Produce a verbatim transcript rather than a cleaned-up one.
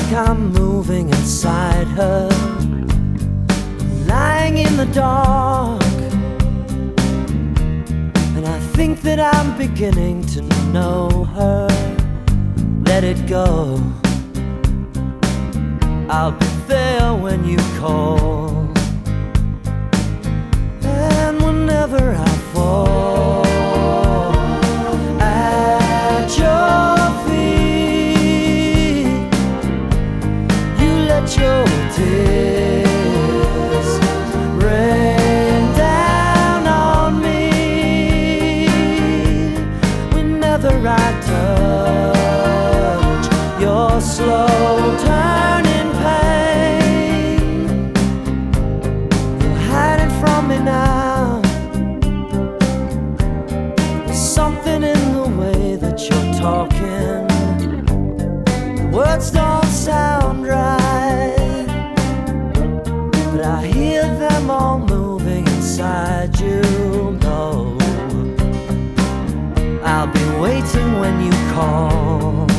like I'm moving inside her, lying in the dark. And I think that I'm beginning to know her. Let it go, I'll be there when you call. And whenever I fall at your feet, you let your tears rain down on me. Whenever I touch your slow turning pain, you're hiding from me now. There's something in the way that you're talking. The words don't sound right, but I hear them all moving inside you. No, I'll be waiting when you call.